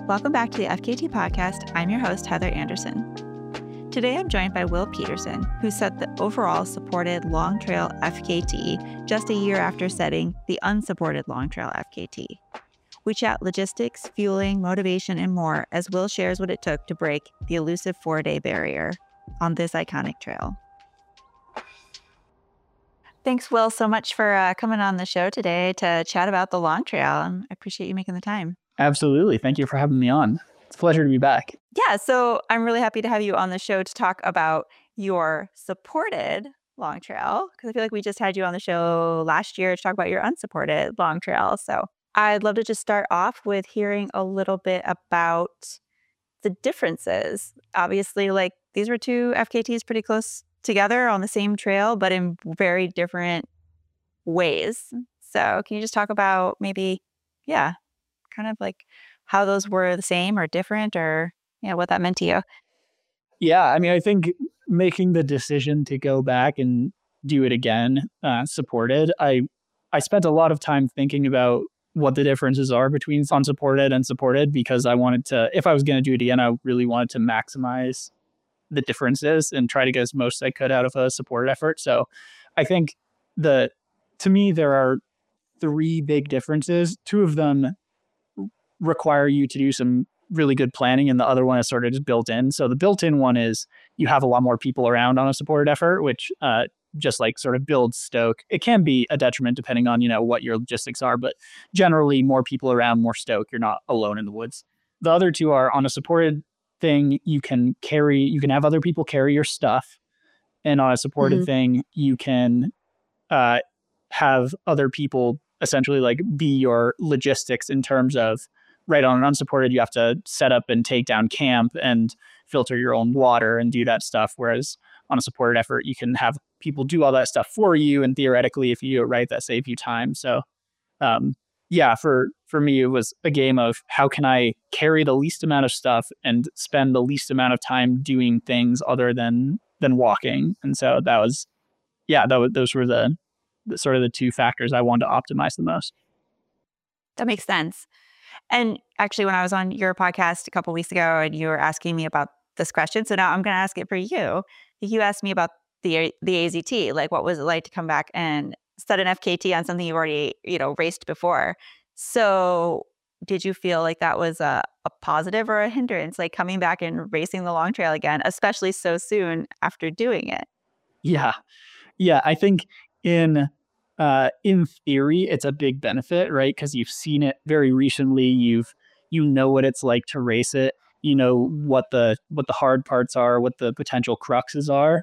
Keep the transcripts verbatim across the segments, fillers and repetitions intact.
Welcome back to the F K T podcast. I'm your host, Heather Anderson. Today, I'm joined by Will Peterson, who set the overall supported long trail F K T just a year after setting the unsupported long trail F K T. We chat logistics, fueling, motivation, and more as Will shares what it took to break the elusive four-day barrier on this iconic trail. Thanks, Will, so much for uh, coming on the show today to chat about the long trail. I appreciate you making the time. Absolutely. Thank you for having me on. It's a pleasure to be back. Yeah, so I'm really happy to have you on the show to talk about your supported long trail, because I feel like we just had you on the show last year to talk about your unsupported long trail. So I'd love to just start off with hearing a little bit about the differences. Obviously, like these were two F K Ts pretty close together on the same trail, but in very different ways. So can you just talk about maybe, yeah, kind of like how those were the same or different, or yeah, what that meant to you? Yeah, I mean, I think making the decision to go back and do it again, uh, supported, I I spent a lot of time thinking about what the differences are between unsupported and supported, because I wanted to, if I was going to do it again, I really wanted to maximize the differences and try to get as most I could out of a supported effort. So I think the, to me, there are three big differences. Two of them require you to do some really good planning, and the other one is sort of just built in. So the built-in one is you have a lot more people around on a supported effort, which uh, just like sort of builds stoke. It can be a detriment depending on, you know, what your logistics are, but generally more people around, more stoke. You're not alone in the woods. The other two are on a supported thing, you can carry, you can have other people carry your stuff. And on a supported mm-hmm. thing, you can uh, have other people essentially like be your logistics in terms of, right, on an unsupported, you have to set up and take down camp and filter your own water and do that stuff. Whereas on a supported effort, you can have people do all that stuff for you. And theoretically, if you do it right, that saves you time. So um, yeah, for, for me, it was a game of how can I carry the least amount of stuff and spend the least amount of time doing things other than, than walking. And so that was, yeah, that was, those were the, the sort of the two factors I wanted to optimize the most. That makes sense. And actually, when I was on your podcast a couple of weeks ago and you were asking me about this question, so now I'm going to ask it for you. You asked me about the the A Z T, like what was it like to come back and set an F K T on something you've already, you know, raced before. So did you feel like that was a, a positive or a hindrance, like coming back and racing the long trail again, especially so soon after doing it? Yeah. Yeah. I think in uh, in theory, it's a big benefit, right? Because you've seen it very recently. You've, you know what it's like to race it. You know what the, what the hard parts are, what the potential cruxes are.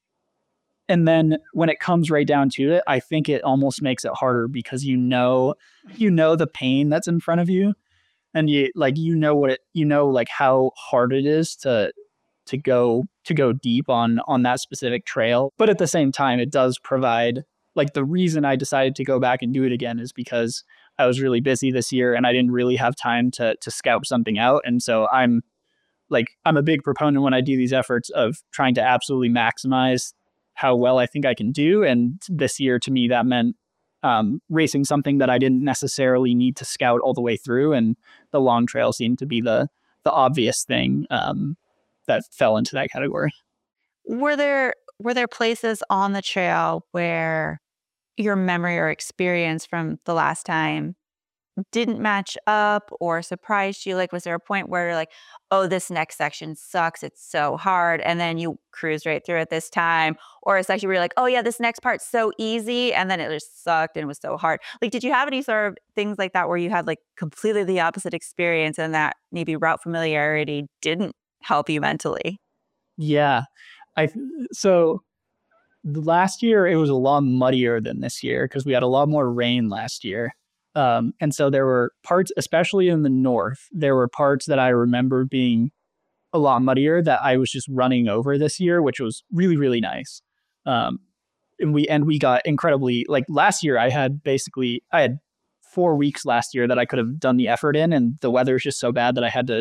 And then when it comes right down to it, I think it almost makes it harder because you know, you know the pain that's in front of you, and you like you know what it, you know like how hard it is to to go to go deep on on that specific trail. But at the same time, it does provide, like, the reason I decided to go back and do it again is because I was really busy this year and I didn't really have time to to scout something out. And so I'm like I'm a big proponent when I do these efforts of trying to absolutely maximize how well I think I can do. And this year, to me, that meant um, racing something that I didn't necessarily need to scout all the way through. And the long trail seemed to be the the obvious thing um, that fell into that category. Were there were there places on the trail where your memory or experience from the last time didn't match up or surprised you? Like, was there a point where you're like, oh, this next section sucks, it's so hard, and then you cruise right through it this time? Or a section where you're like, oh yeah, this next part's so easy, and then it just sucked and it was so hard? Like, did you have any sort of things like that where you had like completely the opposite experience and that maybe route familiarity didn't help you mentally? Yeah. I so the last year it was a lot muddier than this year because we had a lot more rain last year. Um, and so there were parts, especially in the north, there were parts that I remember being a lot muddier that I was just running over this year, which was really, really nice. Um, and we and we got incredibly, like last year I had basically, I had four weeks last year that I could have done the effort in, and the weather is just so bad that I had to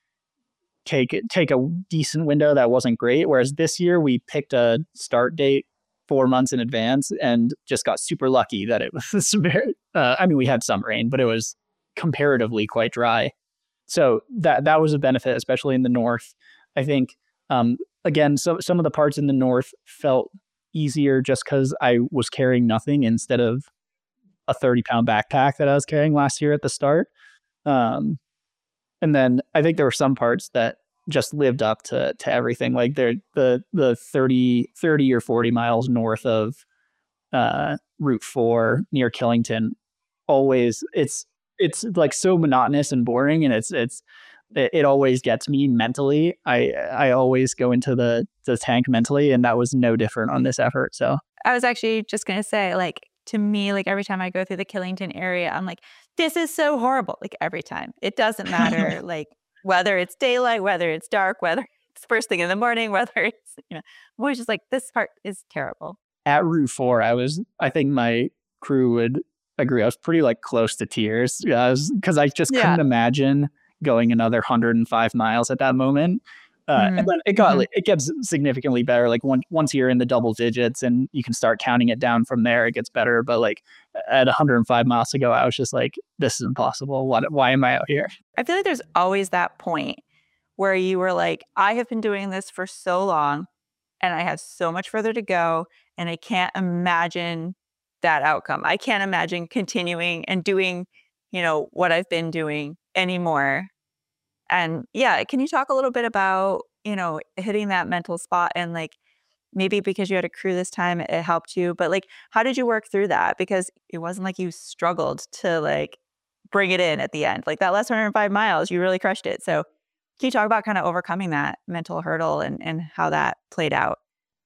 take take a decent window that wasn't great. Whereas this year we picked a start date four months in advance and just got super lucky that it was very, uh, I mean, we had some rain, but it was comparatively quite dry. so that that was a benefit, especially in the north. I think um, again, so some of the parts in the north felt easier just because I was carrying nothing instead of a thirty pound backpack that I was carrying last year at the start. Um, and then I think there were some parts that just lived up to to everything. Like there, the the thirty, thirty or forty miles north of uh, Route Four near Killington, always it's it's like so monotonous and boring, and it's it's it, it always gets me mentally. I I always go into the the tank mentally, and that was no different on this effort. So I was actually just gonna say, like, to me, like every time I go through the Killington area, I'm like, this is so horrible. Like every time. It doesn't matter, like whether it's daylight, whether it's dark, whether it's first thing in the morning, whether it's, you know, I'm always just like, this part is terrible. At Route Four, I was I think my crew would agree. I was pretty like close to tears. Yeah, I was because I just Yeah. couldn't imagine going another one hundred five miles at that moment. Uh, Mhm. and then it got Mhm. like, it gets significantly better. Like once once you're in the double digits and you can start counting it down from there, it gets better. But like at one hundred five miles to go, I was just like, this is impossible. What? Why am I out here? I feel like there's always that point where you were like, I have been doing this for so long and I have so much further to go, and I can't imagine that outcome. I can't imagine continuing and doing, you know, what I've been doing anymore. And yeah, can you talk a little bit about, you know, hitting that mental spot, and like maybe because you had a crew this time, it helped you, but like how did you work through that? Because it wasn't like you struggled to like bring it in at the end. Like that last one hundred five miles, you really crushed it. So can you talk about kind of overcoming that mental hurdle and and how that played out?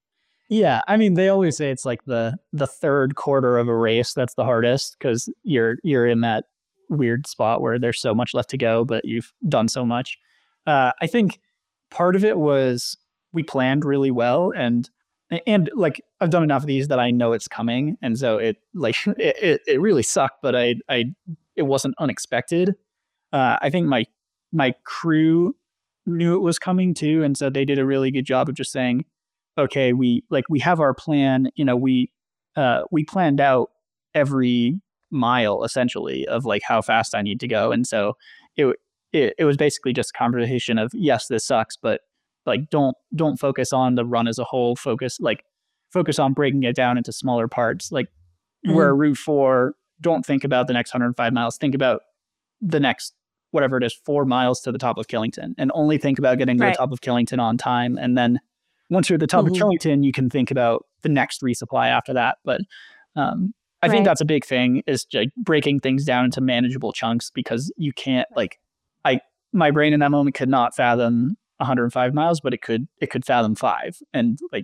Yeah, I mean, they always say it's like the the third quarter of a race that's the hardest because you're you're in that weird spot where there's so much left to go, but you've done so much. Uh, I think part of it was we planned really well, and and like I've done enough of these that I know it's coming, and so it like it it, it really sucked, but I I it wasn't unexpected. Uh, I think my my crew knew it was coming too, and so they did a really good job of just saying, okay, we like we have our plan. You know, we uh, we planned out every mile essentially of like how fast I need to go, and so it it, it was basically just a conversation of yes, this sucks, but like don't don't focus on the run as a whole. Focus like focus on breaking it down into smaller parts. Like Mhm. where Route Four, don't think about the next one hundred five miles. Think about the next whatever it is, four miles to the top of Killington, and only think about getting to the Right. top of Killington on time. And then once you're at the top of Mhm. Killington, you can think about the next resupply after that. But um, I think Right. that's a big thing is like breaking things down into manageable chunks because you can't like I my brain in that moment could not fathom one hundred five miles, but it could it could fathom five, and like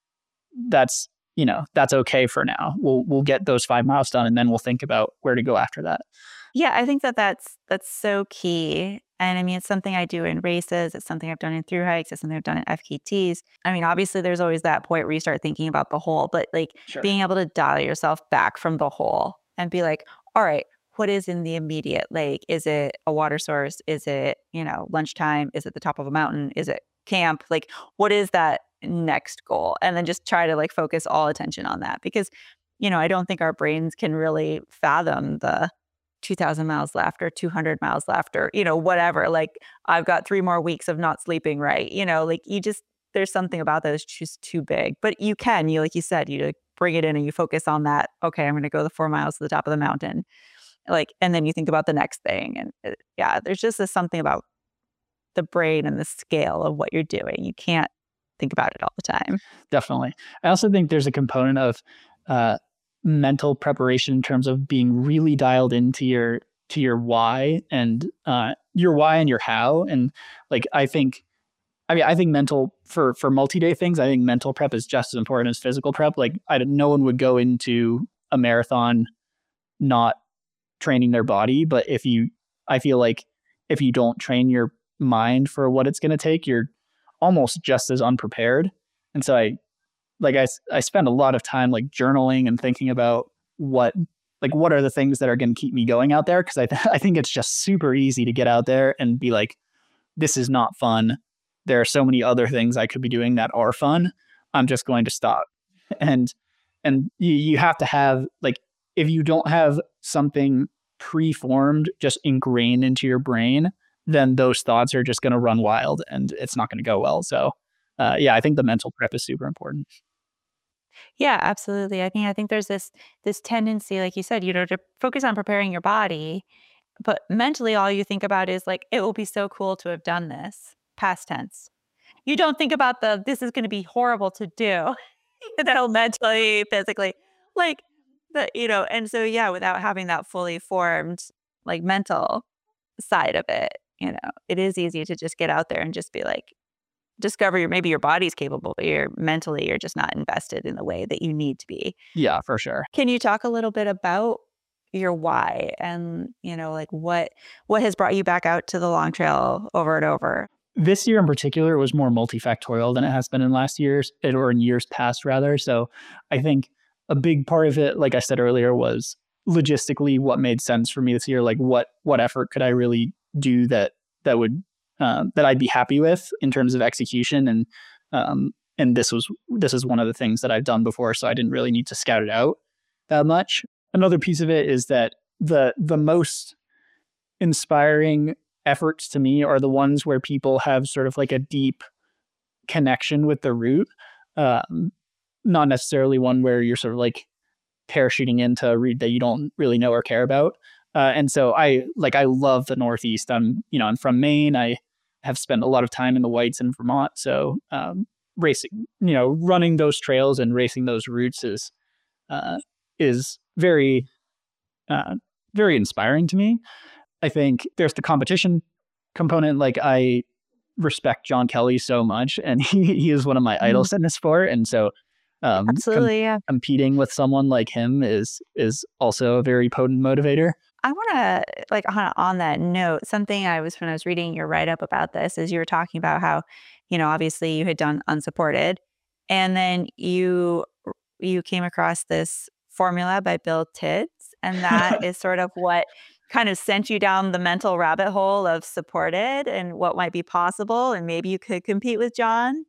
that's you know that's okay for now. We'll we'll get those five miles done, and then we'll think about where to go after that. Yeah, I think that that's that's so key. And I mean, it's something I do in races. It's something I've done in through hikes. It's something I've done in F K Ts. I mean, obviously, there's always that point where you start thinking about the whole, but like Sure. being able to dial yourself back from the whole and be like, all right, what is in the immediate? Like, is it a water source? Is it, you know, lunchtime? Is it the top of a mountain? Is it camp? Like, what is that next goal? And then just try to like focus all attention on that because, you know, I don't think our brains can really fathom the two thousand miles left or two hundred miles left or, you know, whatever. Like, I've got three more weeks of not sleeping right. You know, like you just, there's something about that that's just too big. But you can, you, like you said, you like bring it in and you focus on that. Okay, I'm going to go the four miles to the top of the mountain. Like, and then you think about the next thing. And uh, yeah, there's just this something about the brain and the scale of what you're doing. You can't think about it all the time. Definitely. I also think there's a component of uh, mental preparation in terms of being really dialed into your to your why and uh, your why and your how. And like I think, I mean, I think mental for for multi day things. I think mental prep is just as important as physical prep. Like I no one would go into a marathon not training their body, but if you, I feel like if you don't train your mind for what it's going to take, you're almost just as unprepared. And so I like I, I spend a lot of time like journaling and thinking about what like what are the things that are going to keep me going out there because I, th- I think it's just super easy to get out there and be like this is not fun. There are so many other things I could be doing that are fun. I'm just going to stop. And and you, you have to have like if you don't have something preformed just ingrained into your brain then those thoughts are just going to run wild and it's not going to go well. So, uh, yeah, I think the mental prep is super important. Yeah, absolutely. I think I think there's this this tendency, like you said, you know, to focus on preparing your body, but mentally all you think about is like, it will be so cool to have done this. Past tense. You don't think about the this is going to be horrible to do. You know, mentally, physically. Like the, you know, and so yeah, without having that fully formed like mental side of it, you know, it is easy to just get out there and just be like, discover your maybe your body's capable, but you're mentally you're just not invested in the way that you need to be. Yeah, for sure. Can you talk a little bit about your why and, you know, like what what has brought you back out to the long trail over and over? This year in particular was more multifactorial than it has been in last years, or in years past rather. So I think a big part of it, like I said earlier, was logistically what made sense for me this year. Like what what effort could I really do that that would uh, that I'd be happy with in terms of execution, and um, and this was this is one of the things that I've done before, so I didn't really need to scout it out that much. Another piece of it is that the the most inspiring efforts to me are the ones where people have sort of like a deep connection with the route, um, not necessarily one where you're sort of like parachuting into a route that you don't really know or care about. Uh, and so I like I love the Northeast. I'm you know I'm from Maine. I have spent a lot of time in the Whites in Vermont. So um, racing, you know, running those trails and racing those routes is uh, is very uh, very inspiring to me. I think there's the competition component. Like I respect John Kelly so much, and he, he is one of my idols in this sport. And so um, Absolutely, com- yeah. competing with someone like him is is also a very potent motivator. I want to like on, on that note, something I was when I was reading your write up about this is you were talking about how, you know, obviously you had done unsupported, and then you you came across this formula by Bill Tibbs, and that is sort of what kind of sent you down the mental rabbit hole of supported and what might be possible, and maybe you could compete with John.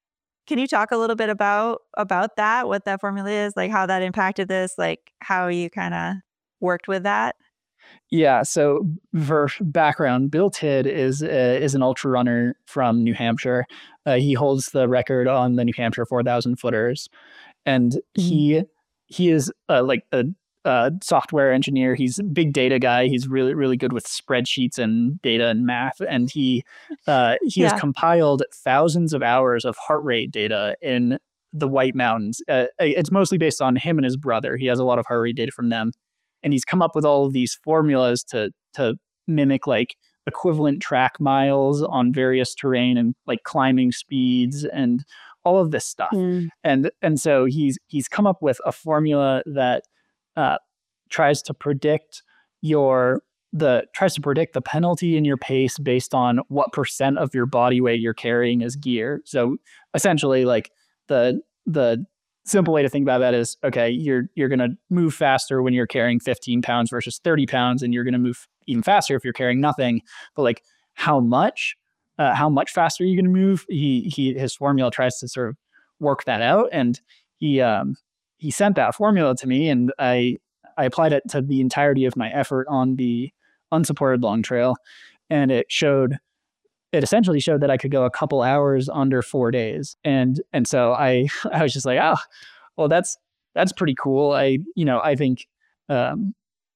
Can you talk a little bit about about that, what that formula is, like how that impacted this, like how you kind of worked with that? Yeah. So for background, Bill Tidd is uh, is an ultra runner from New Hampshire. Uh, he holds the record on the New Hampshire four thousand footers, and Mhm. he he is uh, like a, a software engineer. He's a big data guy. He's really really good with spreadsheets and data and math. And he uh, he has Yeah. compiled thousands of hours of heart rate data in the White Mountains. Uh, it's mostly based on him and his brother. He has a lot of heart rate data from them, and he's come up with all of these formulas to to mimic like equivalent track miles on various terrain and like climbing speeds and all of this stuff. Mm. And and so he's he's come up with a formula that uh, tries to predict your the tries to predict the penalty in your pace based on what percent of your body weight you're carrying as gear. So essentially, like the the simple way to think about that is, okay, you're you're going to move faster when you're carrying fifteen pounds versus thirty pounds, and you're going to move even faster if you're carrying nothing. But like, how much, uh, how much faster are you going to move? He he his formula tries to sort of work that out, and he um he sent that formula to me, and I I applied it to the entirety of my effort on the unsupported long trail, and it showed it essentially showed that I could go a couple hours under four days. And and so I I was just like, oh, well, that's that's pretty cool. I you know I think um,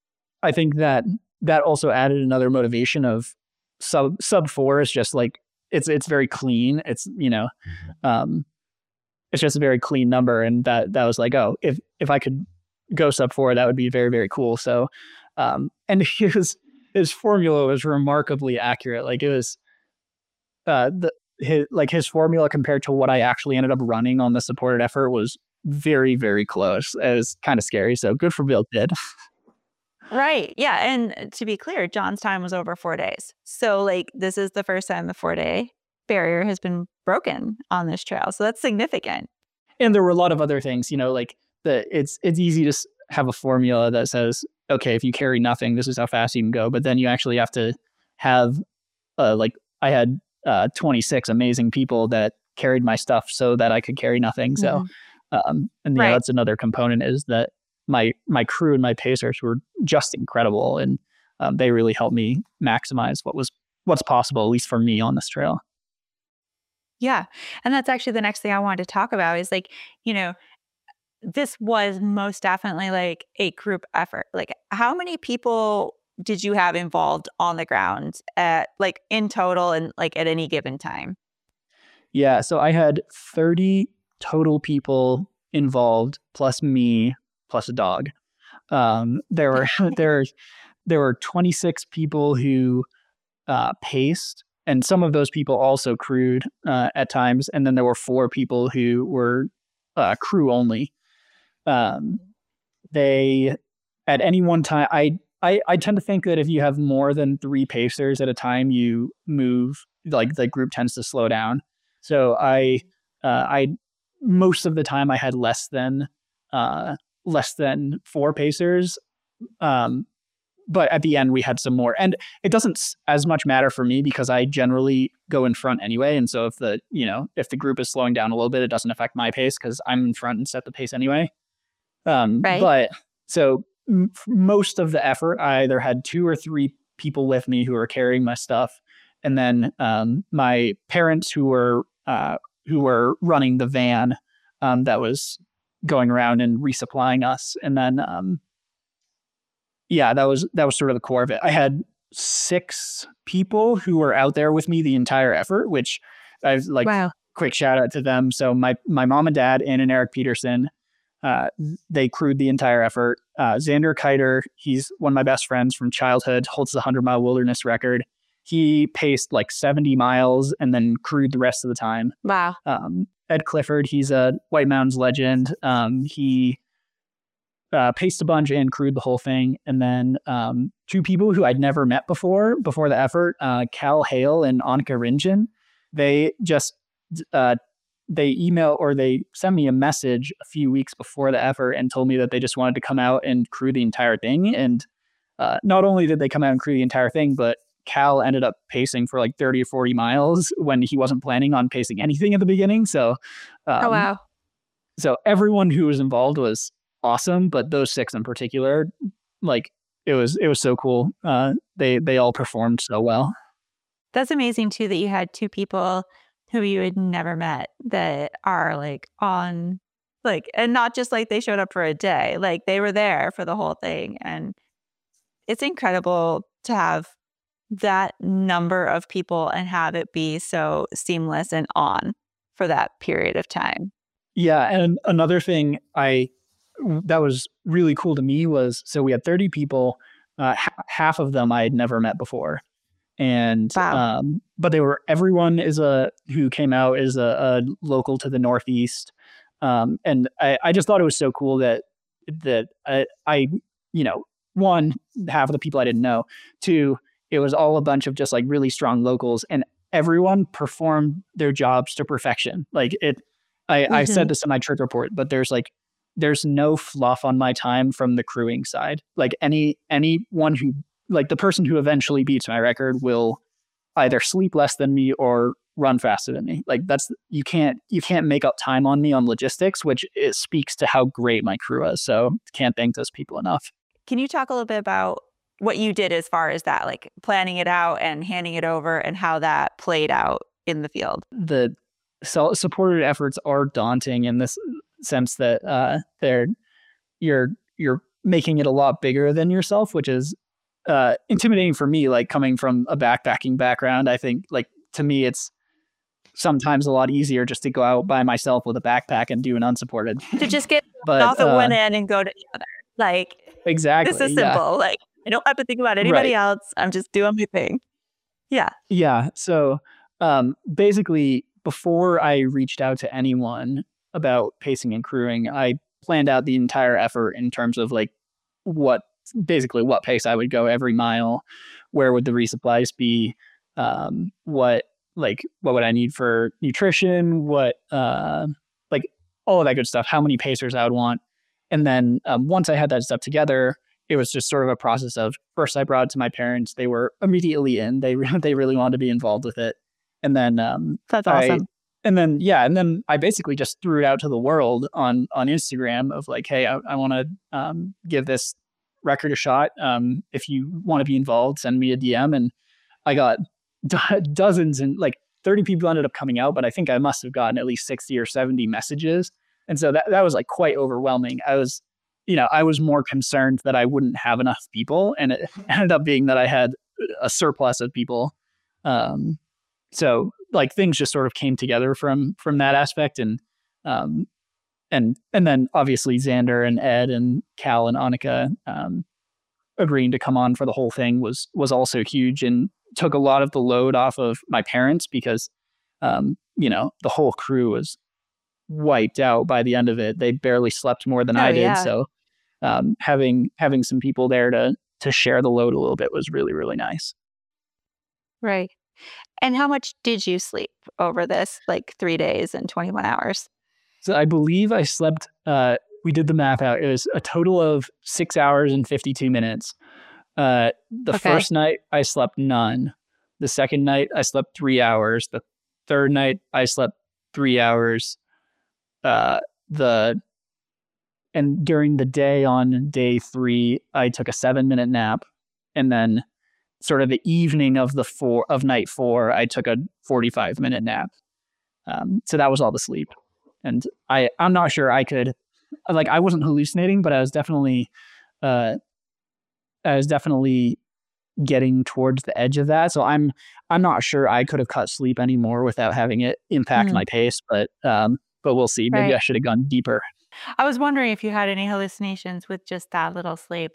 I think that that also added another motivation of sub sub four is just like it's it's very clean. It's you know um, it's just a very clean number, and that that was like, oh, if if I could go sub four, that would be very very cool. So um, and his his formula was remarkably accurate. Like it was uh, the his like his formula compared to what I actually ended up running on the supported effort was very, very close. It was kind of scary. So good for Bill Tidd. Right. Yeah. And to be clear, John's time was over four days. So, like, this is the first time the four day barrier has been broken on this trail. So, that's significant. And there were a lot of other things, you know, like the it's it's easy to have a formula that says, okay, if you carry nothing, this is how fast you can go. But then you actually have to have, uh, like, I had uh, twenty-six amazing people that carried my stuff so that I could carry nothing. So, Mhm. um, and yeah, Right. that's another component is that my my crew and my pacers were just incredible, and um, they really helped me maximize what was what's possible, at least for me on this trail. Yeah. And that's actually the next thing I wanted to talk about is like, you know, this was most definitely like a group effort. Like, how many people did you have involved on the ground at like in total and like at any given time? Yeah. So I had thirty total people involved, plus me, plus a dog. Um, there were there there were twenty-six people who uh, paced, and some of those people also crewed uh, at times. And then there were four people who were uh, crew only. Um, they at any one time, I, I I tend to think that if you have more than three pacers at a time, you move like the group tends to slow down. So I uh, I most of the time I had less than uh, less than four pacers. Um, but at the end we had some more, and it doesn't as much matter for me because I generally go in front anyway. And so if the, you know, if the group is slowing down a little bit, it doesn't affect my pace because I'm in front and set the pace anyway. Um, Right. but so m- most of the effort, I either had two or three people with me who were carrying my stuff. And then um, my parents who were, uh, who were running the van um, that was going around and resupplying us. And then, um, yeah, that was that was sort of the core of it. I had six people who were out there with me the entire effort, which I've like Wow. quick shout out to them. So my my mom and dad, Ann and Eric Peterson, uh, they crewed the entire effort. Uh, Xander Kiter, he's one of my best friends from childhood, holds the hundred mile wilderness record. He paced like seventy miles and then crewed the rest of the time. Wow. Um, Ed Clifford, he's a White Mountains legend. Um, he uh, paced a bunch and crewed the whole thing. And then um, two people who I'd never met before, before the effort, uh, Cal Hale and Annika Ringen, they just, uh, they email or they sent me a message a few weeks before the effort and told me that they just wanted to come out and crew the entire thing. And uh, not only did they come out and crew the entire thing, but Cal ended up pacing for like thirty or forty miles when he wasn't planning on pacing anything at the beginning. So, um, Oh, wow. so everyone who was involved was awesome, but those six in particular, like it was, it was so cool. Uh, they, they all performed so well. That's amazing too that you had two people who you had never met that are like on like, and not just like they showed up for a day, like they were there for the whole thing. And it's incredible to have that number of people and have it be so seamless and on for that period of time. Yeah. And another thing I, that was really cool to me was, so we had thirty people, uh, h- half of them I had never met before. And, Wow. um, but they were, everyone is a, who came out is a, a local to the Northeast. Um, and I, I just thought it was so cool that, that I, I, you know, one, half of the people I didn't know. Two, it was all a bunch of just like really strong locals, and everyone performed their jobs to perfection. Like it, I, mm-hmm. I said this in my trip report, but there's like, there's no fluff on my time from the crewing side. Like any, anyone who, like the person who eventually beats my record will either sleep less than me or run faster than me. Like that's, you can't, you can't make up time on me on logistics, which it speaks to how great my crew is. So can't thank those people enough. Can you talk a little bit about what you did as far as that, like planning it out and handing it over and how that played out in the field? The supported efforts are daunting in this sense that uh, they're, you're, you're making it a lot bigger than yourself, which is uh, intimidating for me, like coming from a backpacking background. I think like to me, it's sometimes a lot easier just to go out by myself with a backpack and do an unsupported. To just get but, off at uh, one end and go to the other. Like, exactly. This is simple. Yeah. Like, I don't have to think about anybody right. else. I'm just doing my thing. Yeah. Yeah. So um, basically, before I reached out to anyone about pacing and crewing, I planned out the entire effort in terms of like what, basically what pace I would go every mile, where would the resupplies be, um, what, like, what would I need for nutrition, what, uh, like all of that good stuff, how many pacers I would want. And then um, once I had that stuff together, it was just sort of a process of, first I brought it to my parents. They were immediately in. They they really wanted to be involved with it. And then um, that's awesome. I, and then yeah, and then I basically just threw it out to the world on on Instagram of like, hey, I, I want to um, give this record a shot. Um, if you want to be involved, send me a D M. And I got do- dozens and like thirty people ended up coming out, but I think I must have gotten at least sixty or seventy messages. And so that, that was like quite overwhelming. I was, you know, I was more concerned that I wouldn't have enough people, and it ended up being that I had a surplus of people. Um, so like things just sort of came together from, from that aspect. And, um, and, and then obviously Xander and Ed and Cal and Annika, um, agreeing to come on for the whole thing was, was also huge and took a lot of the load off of my parents because, um, you know, the whole crew was wiped out by the end of it. They barely slept more than Oh, I did. yeah. So, um, having, having some people there to, to share the load a little bit was really, really nice. Right. And how much did you sleep over this, like three days and twenty-one hours? So I believe I slept, uh, we did the math out. It was a total of six hours and fifty-two minutes. Uh, the Okay. first night I slept none. The second night I slept three hours. The third night I slept three hours. Uh, the, and during the day on day three, I took a seven minute nap. And then sort of the evening of the four of night four, I took a forty-five minute nap. Um, so that was all the sleep. And I, I'm not sure I could, like, I wasn't hallucinating, but I was definitely, uh, I was definitely getting towards the edge of that. So I'm, I'm not sure I could have cut sleep anymore without having it impact Mm. my pace, but, um, but we'll see. Maybe Right. I should have gone deeper. I was wondering if you had any hallucinations with just that little sleep.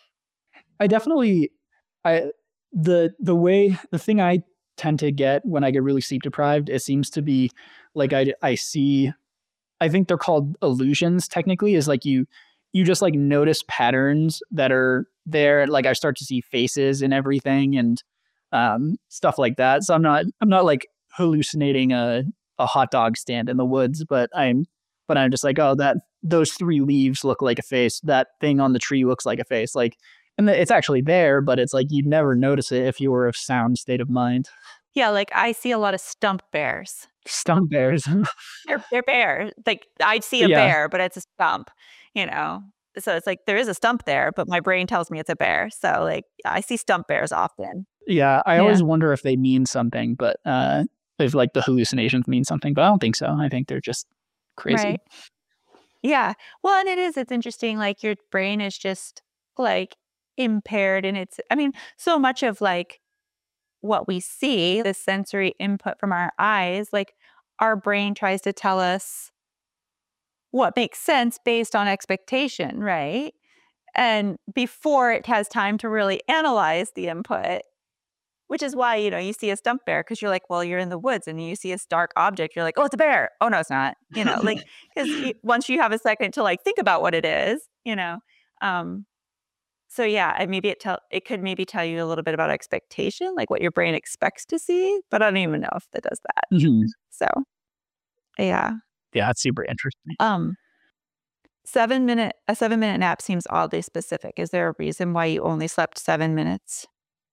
I definitely, I, the, the way, the thing I tend to get when I get really sleep deprived, it seems to be like, I, I see, I think they're called illusions technically, is like you, you just like notice patterns that are there. Like I start to see faces and everything and, um, stuff like that. So I'm not, I'm not like hallucinating a, a hot dog stand in the woods, but I'm, but I'm just like, oh, that, those three leaves look like a face. That thing on the tree looks like a face. Like, and it's actually there, but it's like you'd never notice it if you were of sound state of mind. Yeah, like I see a lot of stump bears. Stump bears. They're they're bears. Like I see a Yeah. bear, but it's a stump, you know. So it's like there is a stump there, but my brain tells me it's a bear. So like I see stump bears often. Yeah, I Yeah. always wonder if they mean something, but uh, if like the hallucinations mean something, but I don't think so. I think they're just crazy. Right. Yeah. Well, and it is, it's interesting. Like your brain is just like impaired and it's, I mean, so much of like what we see, the sensory input from our eyes, like our brain tries to tell us what makes sense based on expectation, right? And before it has time to really analyze the input, which is why, you know, you see a stump bear because you're like, well, you're in the woods and you see this dark object. You're like, oh, it's a bear. Oh, no, it's not. You know, like, because once you have a second to like think about what it is, you know. Um, so yeah, I- maybe it tell it could maybe tell you a little bit about expectation, like what your brain expects to see, but I don't even know if that does that. Mhm. So yeah. Yeah, that's super interesting. Um, seven minute a seven minute nap seems oddly specific. Is there a reason why you only slept seven minutes?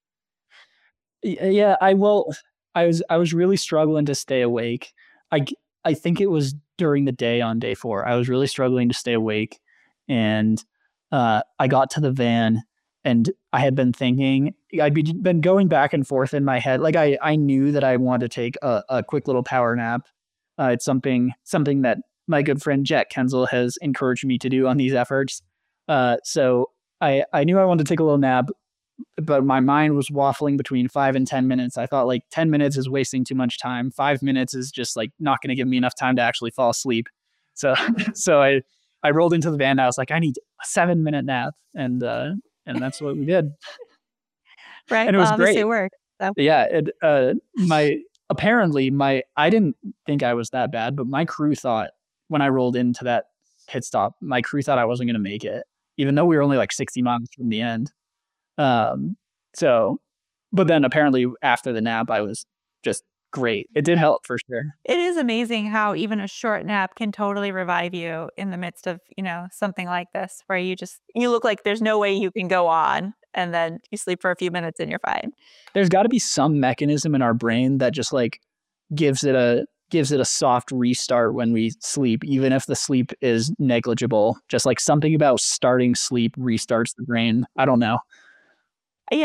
Y- Yeah, I will. I was I was really struggling to stay awake. I g- I think it was during the day on day four. I was really struggling to stay awake, and uh, I got to the van, and I had been thinking. I'd be, been going back and forth in my head. Like I I knew that I wanted to take a, a quick little power nap. Uh, it's something something that my good friend Jet Kenzel has encouraged me to do on these efforts. Uh, so I I knew I wanted to take a little nap, but my mind was waffling between five and ten minutes. I thought like ten minutes is wasting too much time. Five minutes is just like not going to give me enough time to actually fall asleep. So, so I, I rolled into the van. And I was like, I need a seven minute nap. And, uh, and that's what we did. Right. And it Well, was obviously great. it worked. So Yeah. It, uh, my, apparently my, I didn't think I was that bad, but my crew thought when I rolled into that pit stop, my crew thought I wasn't going to make it, even though we were only like sixty miles from the end. Um, so, but then apparently after the nap, I was just great. It did help for sure. it is amazing how even a short nap can totally revive you in the midst of, you know, something like this where you just you look like there's no way you can go on and then you sleep for a few minutes and you're fine. There's got to be some mechanism in our brain that just like gives it a gives it a soft restart when we sleep, even if the sleep is negligible. Just like something about starting sleep restarts the brain. I don't know. Yeah.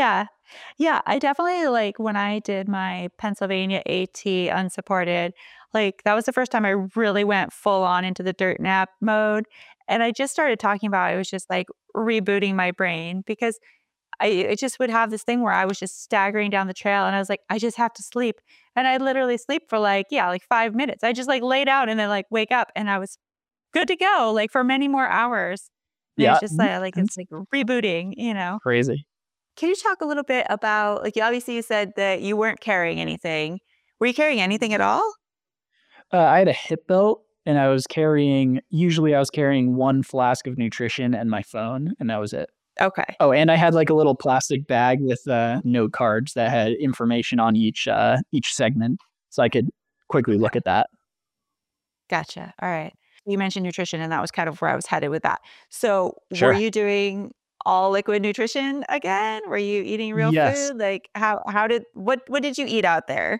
Yeah, I definitely like when I did my Pennsylvania AT unsupported, like that was the first time I really went full on into the dirt nap mode. And I just started talking about I was just like rebooting my brain because I, I just would have this thing where I was just staggering down the trail and I was like, I just have to sleep. And I literally sleep for like, yeah, like five minutes. I just like lay down and then like wake up and I was good to go, like for many more hours. And it's Yeah, just like, like it's like rebooting, you know. crazy. Can you talk a little bit about like, you obviously you said that you weren't carrying anything. Were you carrying anything at all? Uh, I had a hip belt and I was carrying, usually I was carrying one flask of nutrition and my phone, and that was it. Okay. Oh, and I had like a little plastic bag with uh, note cards that had information on each uh, each segment, so I could quickly look Okay. at that. Gotcha. All right. You mentioned nutrition, and that was kind of where I was headed with that. So, were Sure. you doing all liquid nutrition again? Were you eating real Yes. food? Like how how did what what did you eat out there?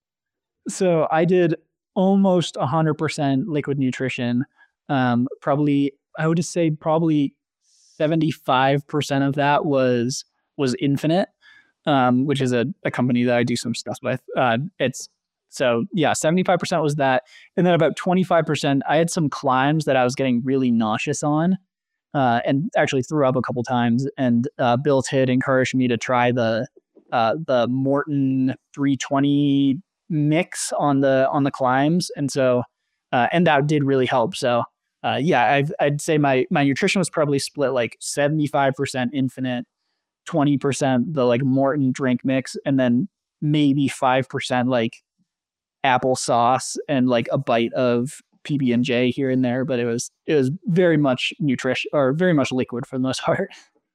So I did almost one hundred percent liquid nutrition. Um, probably, I would just say probably seventy-five percent of that was was Infinite, um, which is a, a company that I do some stuff with. Uh, it's so yeah, seventy-five percent was that, and then about twenty-five percent I had some climbs that I was getting really nauseous on, uh, and actually threw up a couple times. And uh, Bill Tidd encouraged me to try the uh, the Morton three twenty mix on the on the climbs, and so uh, and that did really help. So uh, yeah, I've, I'd say my my nutrition was probably split like seventy-five percent Infinite, twenty percent the like Morton drink mix, and then maybe five percent like applesauce and like a bite of P B and J here and there. But it was it was very much nutrition or very much liquid for the most part.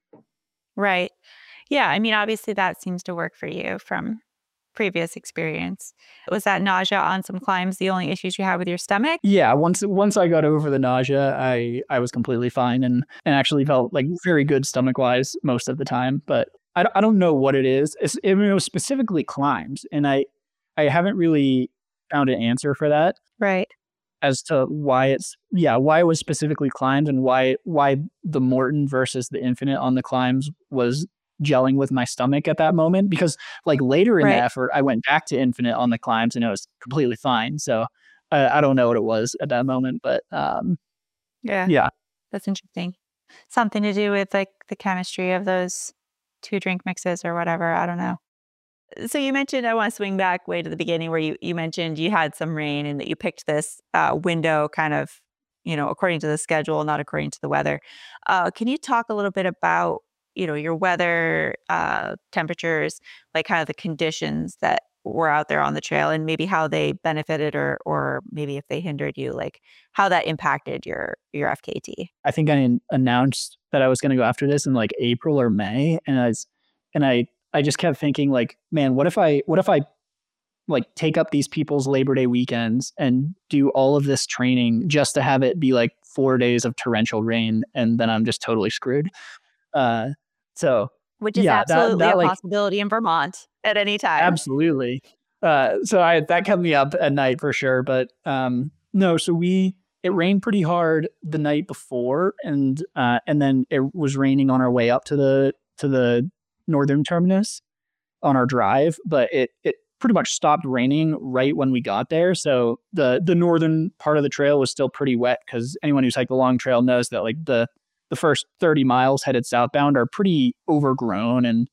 Right. Yeah, I mean, obviously that seems to work for you from previous experience. Was that nausea on some climbs the only issues you had with your stomach? Yeah, once once I got over the nausea, I I was completely fine and and actually felt like very good stomach wise most of the time. But I don't, I don't know what it is. It's, it was specifically climbs, and I I haven't really found an answer for that Right. as to why it's yeah why it was specifically climbs and why why the Morton versus the Infinite on the climbs was gelling with my stomach at that moment, because like later in the Right. effort I went back to Infinite on the climbs and it was completely fine. So I, I don't know what it was at that moment, but um Yeah. yeah. That's interesting. Something to do with like the chemistry of those two drink mixes or whatever. I don't know. So you mentioned I want to swing back way to the beginning where you you mentioned you had some rain and that you picked this uh, window kind of, you know, according to the schedule, not according to the weather. Uh, can you talk a little bit about, you know, your weather, uh, temperatures, like kind of the conditions that were out there on the trail and maybe how they benefited or or maybe if they hindered you, like how that impacted your your F K T? I think I announced that I was going to go after this in like April or May, and I was, and I I just kept thinking like, man, what if I what if I like take up these people's Labor Day weekends and do all of this training just to have it be like four days of torrential rain, and then I'm just totally screwed. Uh, so Which is yeah, that absolutely that a like possibility in Vermont at any time. absolutely. Uh, so I that kept me up at night for sure. But um, no, so we it rained pretty hard the night before, and uh, and then it was raining on our way up to the to the northern terminus on our drive, but it it pretty much stopped raining right when we got there. So the the northern part of the trail was still pretty wet, because anyone who's hiked the long trail knows that like the the first thirty miles headed southbound are pretty overgrown and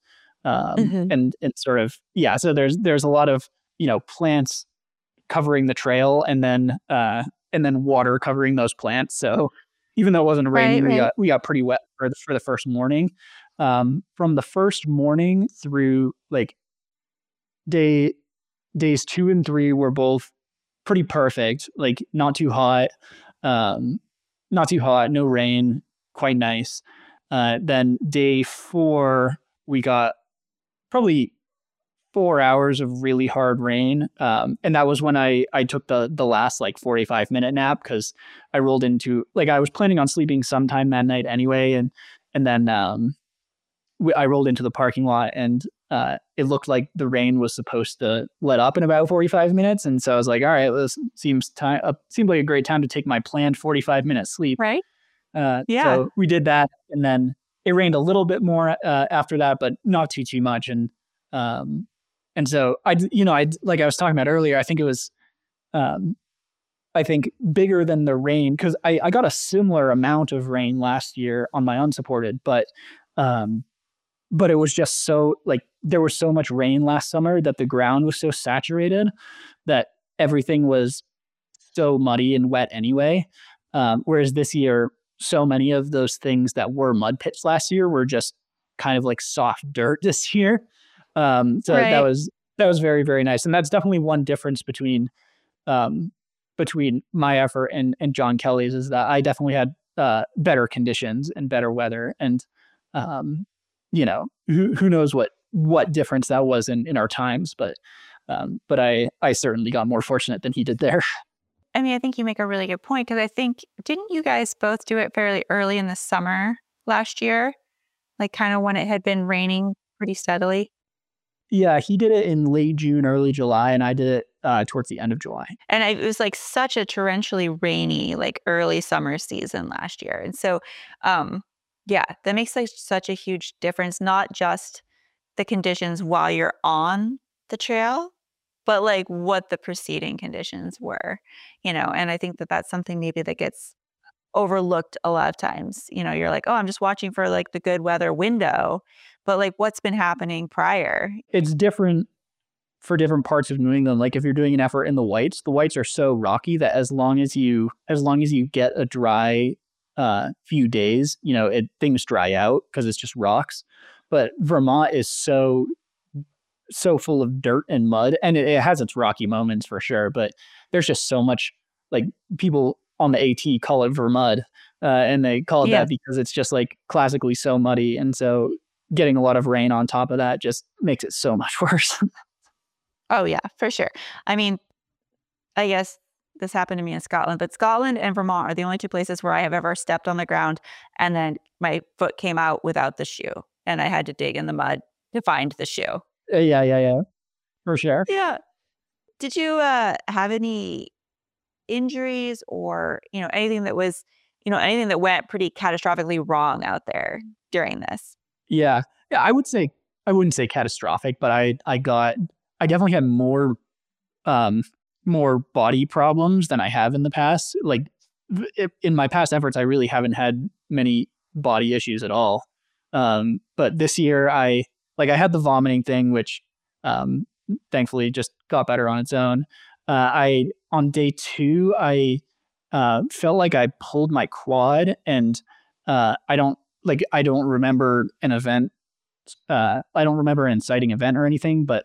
um Mhm. and and sort of yeah. So there's there's a lot of you know plants covering the trail, and then uh and then water covering those plants. So even though it wasn't Right, raining, we right. got we got pretty wet for the for the first morning. Um, from the first morning through like day days two and three were both pretty perfect, like not too hot, um, not too hot, no rain, quite nice. Uh, then day four, we got probably four hours of really hard rain, um, and that was when I I took the the last like forty-five minute nap, because I rolled into like I was planning on sleeping sometime that night anyway, and and then um, we, I rolled into the parking lot, and uh, it looked like the rain was supposed to let up in about forty-five minutes. And so I was like, all right, well, this seems time uh, seemed like a great time to take my planned forty-five minute sleep. Right? Uh, Yeah. so we did that, and then it rained a little bit more uh, after that, but not too too much. And um, and so I, you know, I like I was talking about earlier. I think it was, um, I think bigger than the rain because I I got a similar amount of rain last year on my unsupported, but um, but it was just so like there was so much rain last summer that the ground was so saturated that everything was so muddy and wet anyway. Um, whereas this year, so many of those things that were mud pits last year were just kind of like soft dirt this year. Um, so that Right. was that was very very nice, and that's definitely one difference between um, between my effort and and John Kelly's is that I definitely had uh, better conditions and better weather, and um, you know who who knows what what difference that was in in our times, but um, but I I certainly got more fortunate than he did there. I mean, I think you make a really good point because I think, didn't you guys both do it fairly early in the summer last year? Like kind of when it had been raining pretty steadily? Yeah, he did it in late June, early July, and I did it uh, towards the end of July. And I, it was like such a torrentially rainy, like early summer season last year. And so, um, yeah, that makes like such a huge difference, not just the conditions while you're on the trail, but like what the preceding conditions were, you know. And I think that that's something maybe that gets overlooked a lot of times. You know, you're like, oh, I'm just watching for like the good weather window, but like what's been happening prior? It's different for different parts of New England. Like if you're doing an effort in the whites, the whites are so rocky that as long as you as long as you get a dry uh, few days, you know, it things dry out because it's just rocks. But Vermont is so so full of dirt and mud, and it, it has its rocky moments for sure. But there's just so much like people on the AT call it Vermud, uh, and they call it Yeah. that because it's just like classically so muddy, and so getting a lot of rain on top of that just makes it so much worse. Oh, yeah, for sure. I mean, I guess this happened to me in Scotland, but Scotland and Vermont are the only two places where I have ever stepped on the ground and then my foot came out without the shoe and I had to dig in the mud to find the shoe. Uh, yeah, yeah, yeah, for sure. Yeah. Did you uh, have any injuries or, you know, anything that was, you know, anything that went pretty catastrophically wrong out there during this? Yeah. Yeah, I would say I wouldn't say catastrophic, but I I got I definitely had more um more body problems than I have in the past. Like v- in my past efforts, I really haven't had many body issues at all. Um, but this year I like I had the vomiting thing, which um thankfully just got better on its own. Uh, I on day two I uh, felt like I pulled my quad, and uh, I don't like I don't remember an event. Uh, I don't remember an inciting event or anything, but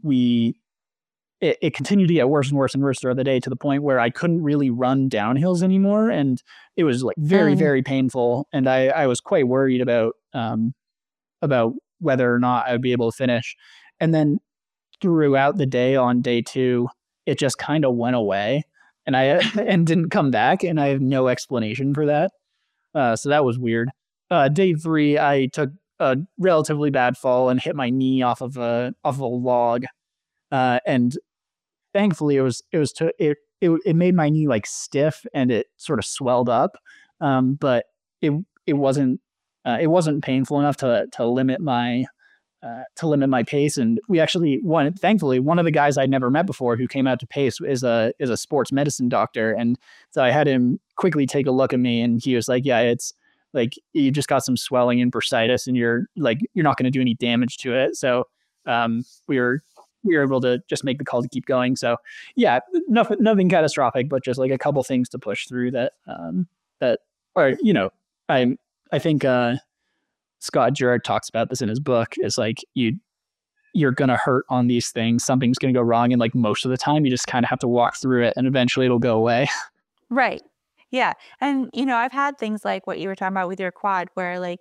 we it, it continued to get worse and worse and worse throughout the day to the point where I couldn't really run downhills anymore, and it was like very Mm. very painful, and I I was quite worried about um about whether or not I would be able to finish, and then throughout the day on day two, it just kind of went away, and I and didn't come back, and I have no explanation for that. Uh, so that was weird. Uh, day three, I took a relatively bad fall and hit my knee off of a off of a log, uh, and thankfully it was it was to, it, it it made my knee like stiff and it sort of swelled up, um, but it it wasn't uh, it wasn't painful enough to to limit my uh, to limit my pace. And we actually one thankfully one of the guys I'd never met before who came out to pace is a is a sports medicine doctor, and so I had him quickly take a look at me, and he was like, yeah, it's like you just got some swelling and bursitis, and you're like you're not going to do any damage to it. So um, we were we were able to just make the call to keep going. So yeah, nothing nothing catastrophic, but just like a couple things to push through that um, that or you know I I think uh, Scott Jurek talks about this in his book. It's like you you're gonna hurt on these things. Something's gonna go wrong, and like most of the time, you just kind of have to walk through it, and eventually it'll go away. Right. Yeah. And, you know, I've had things like what you were talking about with your quad where like,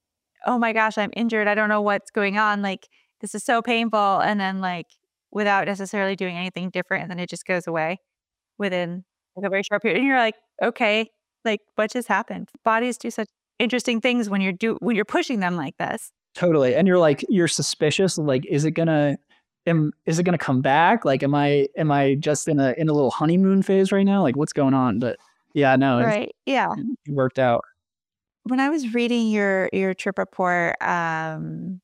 oh my gosh, I'm injured. I don't know what's going on. Like, this is so painful. And then, like, without necessarily doing anything different, and then it just goes away within like a very short period. And you're like, okay, like, what just happened? Bodies do such interesting things when you're do when you're pushing them like this. Totally. And you're like you're suspicious. Like, is it gonna am is it gonna come back? Like, am I am I just in a in a little honeymoon phase right now? Like, what's going on? But yeah, no, it's, Right. Yeah. it worked out. when I was reading your your trip report, um,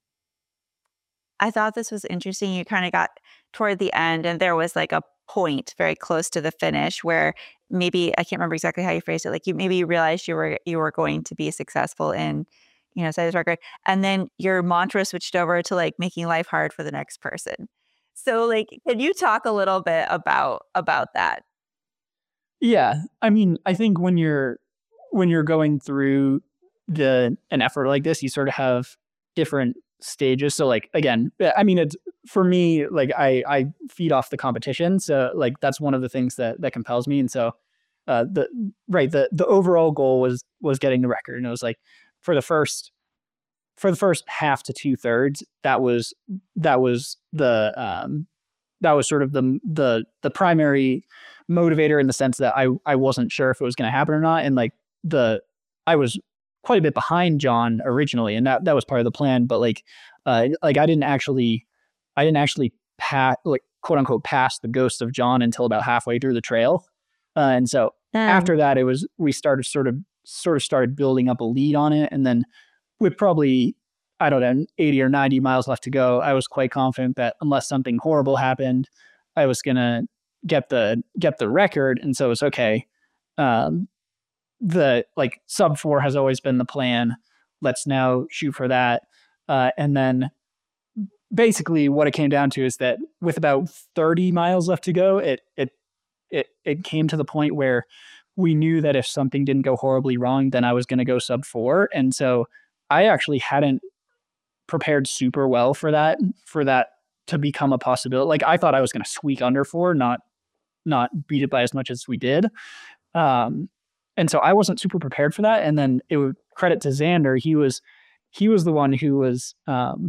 I thought this was interesting. You kind of got toward the end, and there was like a point very close to the finish where maybe I can't remember exactly how you phrased it. Like you maybe you realized you were you were going to be successful in, you know, set this record, and then your mantra switched over to like making life hard for the next person. So, like, can you talk a little bit about about that? Yeah. I mean, I think when you're when you're going through the an effort like this, you sort of have different stages. So like again, yeah, I mean it's for me, like I I feed off the competition. So like that's one of the things that that compels me. And so uh the right, the the overall goal was was getting the record. And it was like for the first for the first half to two thirds, that was that was the um that was sort of the the the primary motivator in the sense that I I wasn't sure if it was going to happen or not, and like the I was quite a bit behind John originally, and that that was part of the plan. But like uh like I didn't actually I didn't actually pass like quote unquote pass the ghost of John until about halfway through the trail, uh, and so Um, after that it was we started sort of sort of started building up a lead on it, and then with probably, I don't know, eighty or ninety miles left to go, I was quite confident that unless something horrible happened, I was gonna get the get the record. And so it's okay. Um, the like sub four has always been the plan. Let's now shoot for that. Uh, and then basically what it came down to is that with about thirty miles left to go, it it it it came to the point where we knew that if something didn't go horribly wrong, then I was going to go sub four. And so I actually hadn't prepared super well for that, for that to become a possibility. Like I thought I was going to squeak under four, not not beat it by as much as we did. Um, and so I wasn't super prepared for that. And then it would credit to Xander. He was he was the one who was um,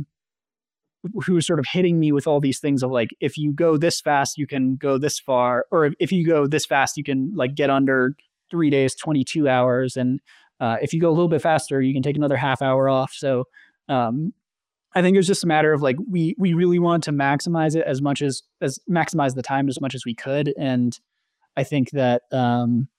who was sort of hitting me with all these things of like, if you go this fast, you can go this far, or if you go this fast, you can like get under three days, twenty-two hours, and uh, if you go a little bit faster, you can take another half hour off. So um, I think it was just a matter of like we we really wanted to maximize it as much as as maximize the time as much as we could, and I think that um,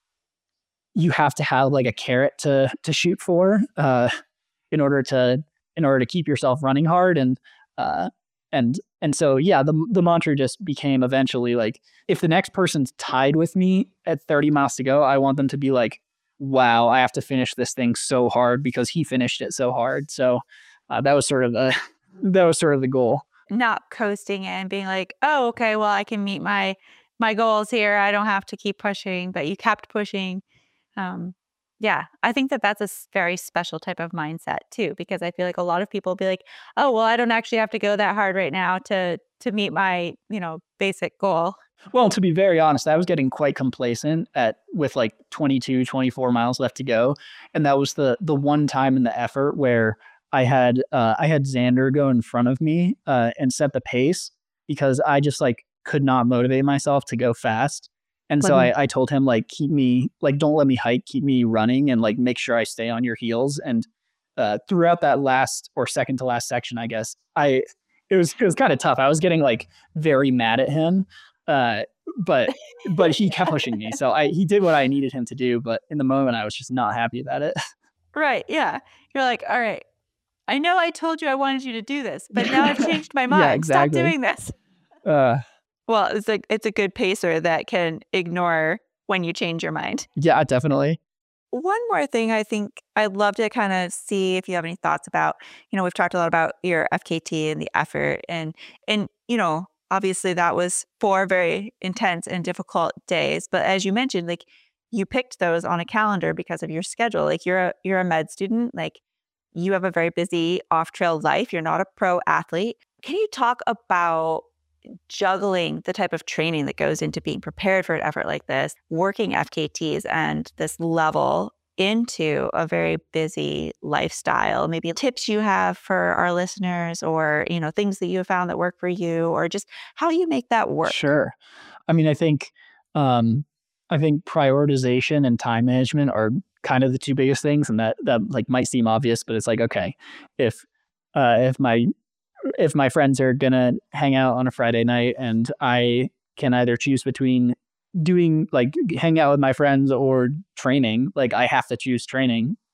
you have to have like a carrot to to shoot for uh, in order to in order to keep yourself running hard, and uh, and and so yeah, the the mantra just became eventually like if the next person's tied with me at thirty miles to go, I want them to be like, wow, I have to finish this thing so hard because he finished it so hard. So uh, that was sort of the that was sort of the goal. Not coasting it and being like, "Oh, okay, well, I can meet my my goals here. I don't have to keep pushing," but you kept pushing. Um, yeah, I think that that's a s- very special type of mindset too, because I feel like a lot of people be like, "Oh, well, I don't actually have to go that hard right now to to meet my, you know, basic goal." Well, to be very honest, I was getting quite complacent at with like twenty-two, twenty-four miles left to go, and that was the the one time in the effort where I had uh, I had Xander go in front of me uh, and set the pace because I just like could not motivate myself to go fast, and so Mhm. I, I told him like keep me like don't let me hike, keep me running, and like make sure I stay on your heels. And uh, throughout that last or second to last section, I guess I it was it was kind of tough. I was getting like very mad at him uh, but but he kept pushing me. So I he did what I needed him to do, but in the moment I was just not happy about it. Right, yeah. You're like, "All right, I know I told you I wanted you to do this, but now I've changed my Yeah, mind. Stop exactly. doing this." Uh, Well, it's like it's a good pacer that can ignore when you change your mind. yeah, definitely. One more thing I think I'd love to kind of see if you have any thoughts about, you know, we've talked a lot about your F K T and the effort and and you know, obviously that was four very intense and difficult days, but as you mentioned, like you picked those on a calendar because of your schedule. Like you're a you're a med student, like you have a very busy off-trail life. You're not a pro athlete. Can you talk about juggling the type of training that goes into being prepared for an effort like this, working F K Ts and this level into a very busy lifestyle? Maybe tips you have for our listeners or, you know, things that you have found that work for you or just how you make that work. Sure. I mean, I think um I think prioritization and time management are kind of the two biggest things, and that that like might seem obvious, but it's like okay, if uh if my if my friends are gonna hang out on a Friday night and I can either choose between doing like hang out with my friends or training, like I have to choose training.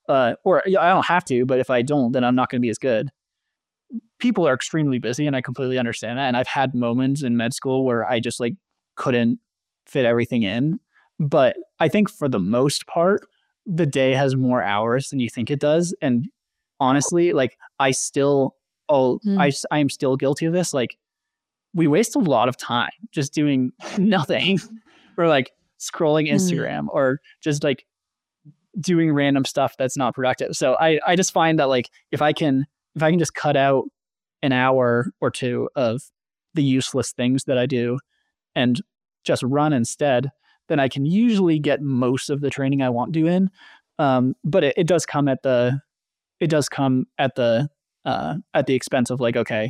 uh, or yeah, I don't have to, but if I don't, then I'm not going to be as good. People are extremely busy, and I completely understand that. And I've had moments in med school where I just like couldn't fit everything in. But I think for the most part, the day has more hours than you think it does. And honestly, like I still, oh, I, Mm. I am still guilty of this. Like we waste a lot of time just doing nothing or like scrolling Mm. Instagram or just like doing random stuff that's not productive. So I, I just find that like if I can if I can just cut out an hour or two of the useless things that I do and just run instead, then I can usually get most of the training I want to in. Um, but it, it does come at the it does come at the uh, at the expense of like, okay,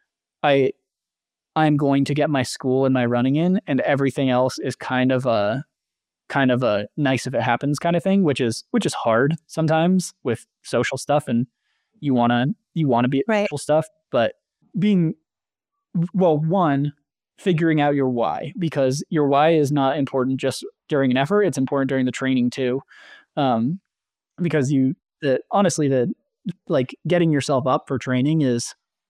I I'm going to get my school and my running in, and everything else is kind of a kind of a nice if it happens kind of thing, which is which is hard sometimes with social stuff, and you wanna you wanna be at Right. social stuff, but being well, one, figuring out your why, because your why is not important just during an effort; it's important during the training too, um, because you the honestly the like getting yourself up for training is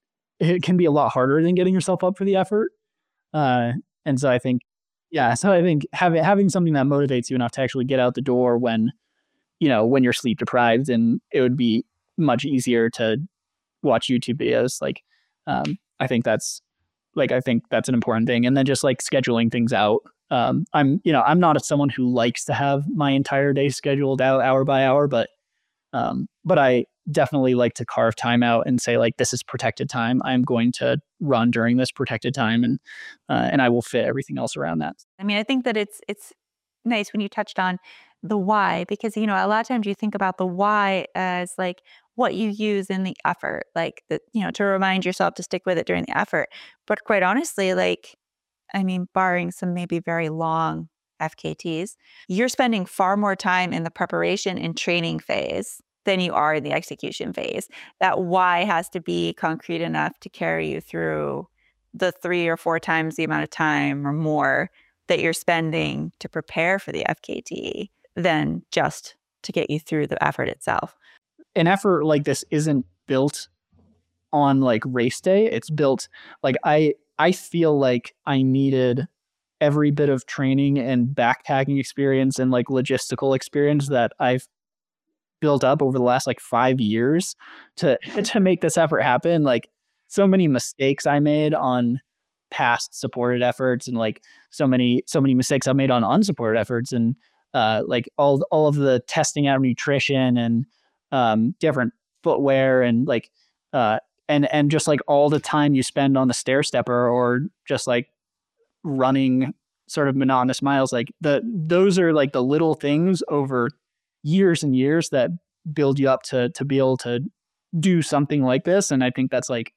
it can be a lot harder than getting yourself up for the effort. Uh, and so I think, yeah, so I think having having something that motivates you enough to actually get out the door when, you know, when you're sleep deprived, and it would be much easier to watch YouTube videos. Like, um, I think that's like I think that's an important thing. And then just like scheduling things out. Um, I'm you know I'm not a, someone who likes to have my entire day scheduled out hour by hour, but um, but I definitely like to carve time out and say like this is protected time. I'm going to run during this protected time, and uh, and I will fit everything else around that. I mean, I think that it's it's nice when you touched on the why because you know a lot of times you think about the why as like what you use in the effort, like the you know to remind yourself to stick with it during the effort. But quite honestly, like I mean, barring some maybe very long F K Ts, you're spending far more time in the preparation and training phase than you are in the execution phase. That why has to be concrete enough to carry you through the three or four times the amount of time or more that you're spending to prepare for the F K T than just to get you through the effort itself. An effort like this isn't built on like race day. It's built like I I feel like I needed every bit of training and backpacking experience and like logistical experience that I've built up over the last like five years to to make this effort happen. Like so many mistakes I made on past supported efforts, and like so many so many mistakes I've made on unsupported efforts, and uh, like all all of the testing out of nutrition and um, different footwear, and like uh, and and just like all the time you spend on the stair stepper or just like running sort of monotonous miles. Like the those are like the little things over years and years that build you up to to be able to do something like this. And I think that's like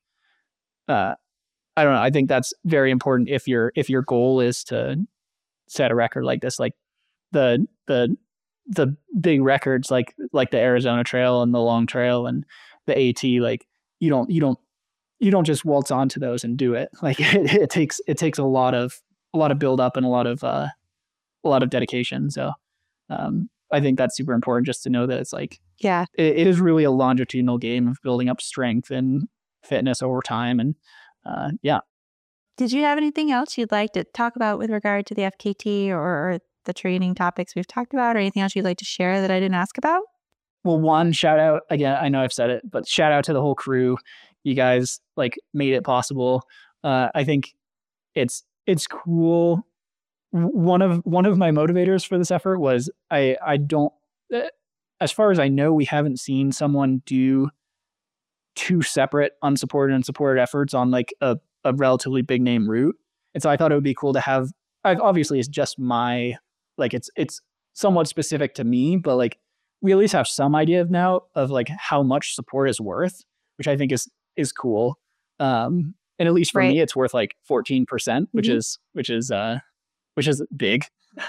uh I don't know, I think that's very important if your if your goal is to set a record like this. Like the the the big records like like the Arizona Trail and the Long Trail and the AT, like you don't you don't you don't just waltz onto those and do it. Like it, it takes it takes a lot of a lot of build up and a lot of uh a lot of dedication. So um I think that's super important just to know that it's like Yeah. it, it is really a longitudinal game of building up strength and fitness over time. And uh yeah. Did you have anything else you'd like to talk about with regard to the F K T or, or the training topics we've talked about, or anything else you'd like to share that I didn't ask about? Well, one shout out again. I know I've said it, but shout out to the whole crew. You guys like made it possible. Uh, I think it's it's cool. One of one of my motivators for this effort was I I don't, eh, as far as I know, we haven't seen someone do two separate unsupported and supported efforts on like a, a relatively big name route. And so I thought it would be cool to have. I've, obviously, it's just my like it's it's somewhat specific to me, but like we at least have some idea of now of like how much support is worth, which I think is is cool. Um, and at least for Right. me, it's worth like fourteen percent, which Mhm. is which is uh, which is big.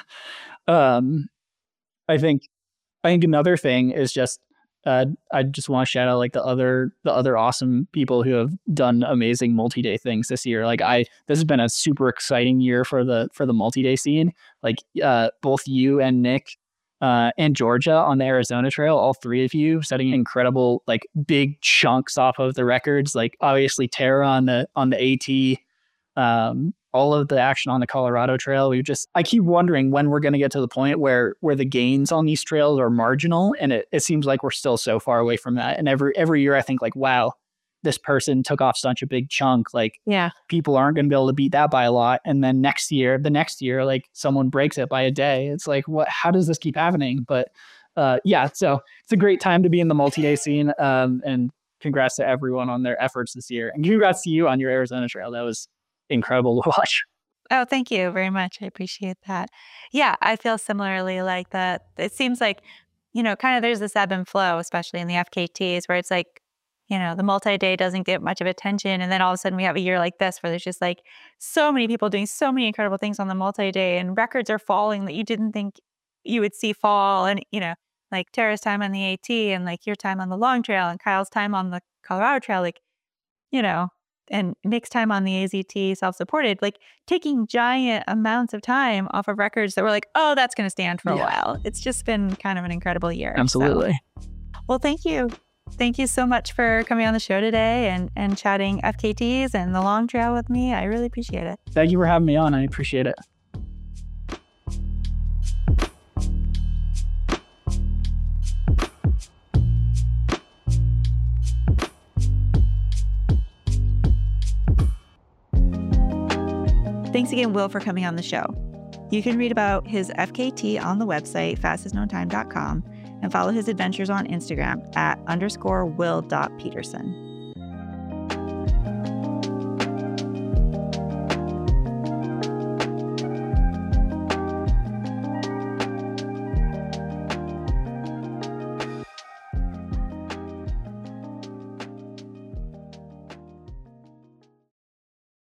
um, I think I think another thing is just uh, I just want to shout out like the other the other awesome people who have done amazing multi-day things this year. Like I this has been a super exciting year for the for the multi-day scene. Like uh, both you and Nick uh, and Georgia on the Arizona Trail, all three of you setting incredible, like big chunks off of the records. Like obviously Tara on the on the AT, um, all of the action on the Colorado Trail. We just, I keep wondering when we're going to get to the point where where the gains on these trails are marginal, and it, it seems like we're still so far away from that. And every every year I think like, wow, this person took off such a big chunk. Like, yeah, people aren't going to be able to beat that by a lot. And then next year, the next year, like someone breaks it by a day. It's like, what? How does this keep happening? But uh, yeah, so it's a great time to be in the multi-day scene. Um, and congrats to everyone on their efforts this year. And congrats to you on your Arizona Trail. That was incredible to watch. Oh, thank you very much. I appreciate that. Yeah, I feel similarly like that. It seems like, you know, kind of there's this ebb and flow, especially in the F K Ts, where it's like, you know, the multi-day doesn't get much of attention. And then all of a sudden we have a year like this where there's just like so many people doing so many incredible things on the multi-day, and records are falling that you didn't think you would see fall. And, you know, like Tara's time on the AT and like your time on the long trail and Kyle's time on the Colorado Trail, like, you know, and Nick's time on the A Z T self-supported, like taking giant amounts of time off of records that were like, oh, that's going to stand for a Yeah. while. It's just been kind of an incredible year. Absolutely. So. Well, thank you. Thank you so much for coming on the show today and, and chatting F K Ts and the long trail with me. I really appreciate it. Thank you for having me on. I appreciate it. Thanks again, Will, for coming on the show. You can read about his F K T on the website, fastest known time dot com, and follow his adventures on Instagram at underscore will dot peterson.